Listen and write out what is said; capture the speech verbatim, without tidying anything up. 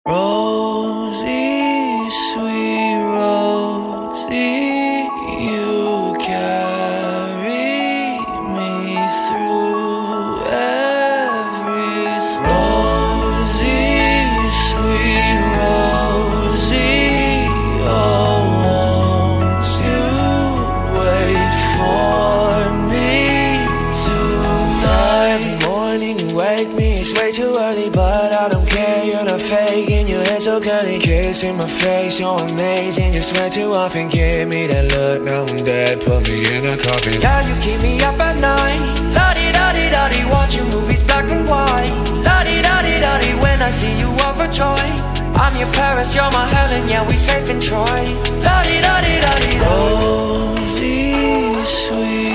Rosie, sweet Rosie, you carry me through every storm. Rosie, sweet Rosie, oh, won't you wait for me tonight? Every morning you wake me, it's way too early, but I don't care, you're not faking, your head so curly. Kiss in my face, you're amazing, you swear too often. Give me that look, now I'm dead, put me in a coffin. Girl, you keep me up at night. La-di-da-di-da-di, watching movies black and white. La-di-da-di-da-di, when I see you overjoyed. I'm your Paris, you're my Helen, yeah, we safe in Troy. La-di-da-di-da-di-da. Rosie, sweet